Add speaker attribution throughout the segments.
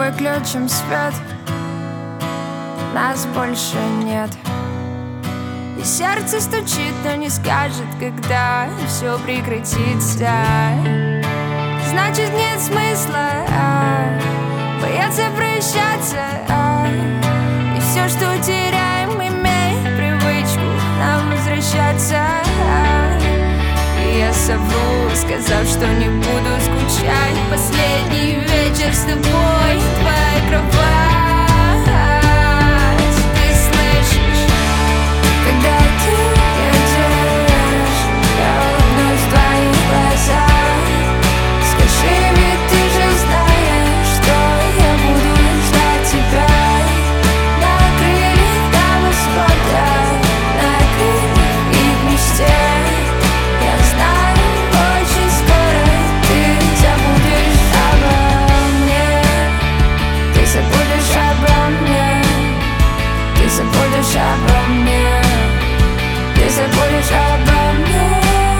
Speaker 1: выключим свет, нас больше нет. И сердце стучит, но не скажет, когда все прекратится. Значит, нет смысла бояться прощаться. И все, что теряем, имеет привычку к нам возвращаться. И я совру, сказав, что не буду скучать. Последний вечер с тобой, твоя кровать. Ты слышишь, когда ты идешь, я улыбнусь в твоих глазах. Скажи, ведь ты же знаешь, что я буду ждать тебя. На крыльях до восхода, на крыльях и в мечте. Я знаю, очень скоро ты забудешь обо мне. Ты забудешь обо мне. Ты забудешь обо мне. Ты забудешь обо мне.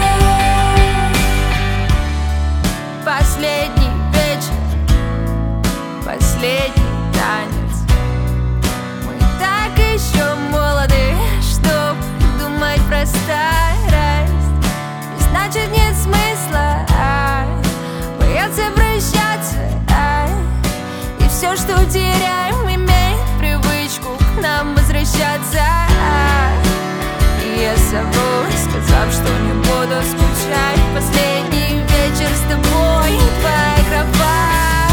Speaker 1: Последний вечер, последний танец. Мы так еще молоды, чтоб думать про старость. И значит, нет смысла бояться прощаться. И все, что теряем, имеет привычку к нам возвращаться. И я совру, сказав, что не буду скучать. Последний вечер с тобой, твоя кровать.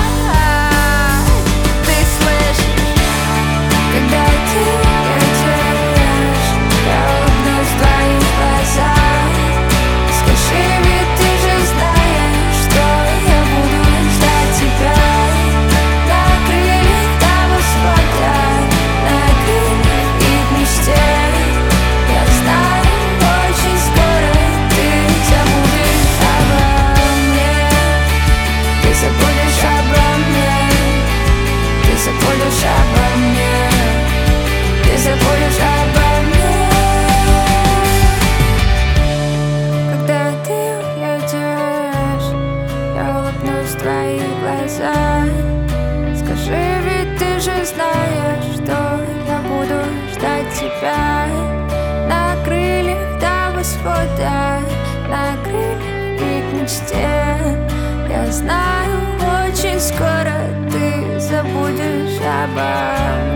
Speaker 1: Ты слышишь, когда ты идешь, я улыбнусь в твоих глазах. Скажи, ведь ты же знаешь, что я буду ждать тебя. На крыльях до восхода, на крыльях и в мечте. Я знаю, очень скоро ты забудешь обо мне. Ты забудешь обо мне. Ты забудешь обо мне. Ты забудешь обо мне. Когда ты уйдешь, я улыбнусь в твоих глазах. Скажи, ведь ты же знаешь, что я буду ждать тебя. На крыльях до восхода, на крыльях и к мечте. Я знаю, очень скоро ты забудешь обо мне.